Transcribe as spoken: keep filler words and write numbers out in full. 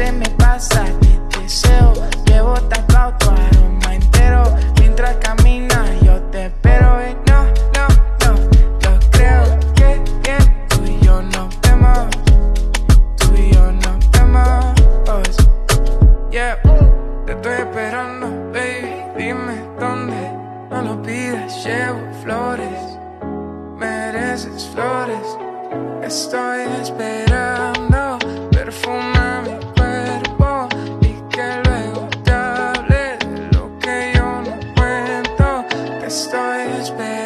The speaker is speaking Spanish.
qué me pasa, te deseo. Llevo tatuado tu aroma entero. Mientras caminas yo te espero. Y no, no, no, yo creo que, que tú y yo nos vemos. Tú y yo nos vemos. Yeah, te estoy esperando, baby. Dime dónde, no lo pidas, llevo flores. Mereces flores, estoy esperando.